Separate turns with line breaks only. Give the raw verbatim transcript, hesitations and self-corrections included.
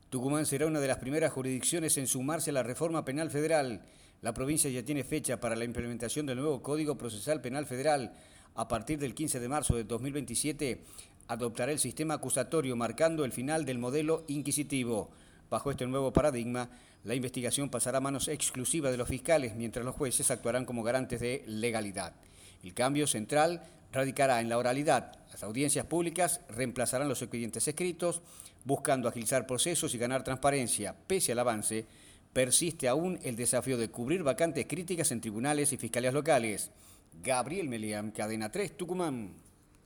Tucumán será una de las primeras jurisdicciones en sumarse a la reforma penal federal. La provincia ya tiene fecha para la implementación del nuevo Código Procesal Penal Federal. A partir del quince de marzo de dos mil veintisiete, adoptará el sistema acusatorio, marcando el final del modelo inquisitivo. Bajo este nuevo paradigma, la investigación pasará a manos exclusivas de los fiscales, mientras los jueces actuarán como garantes de legalidad. El cambio central radicará en la oralidad. Las audiencias públicas reemplazarán los expedientes escritos, buscando agilizar procesos y ganar transparencia. Pese al avance, persiste aún el desafío de cubrir vacantes críticas en tribunales y fiscalías locales. Gabriel Meliam, Cadena tres, Tucumán.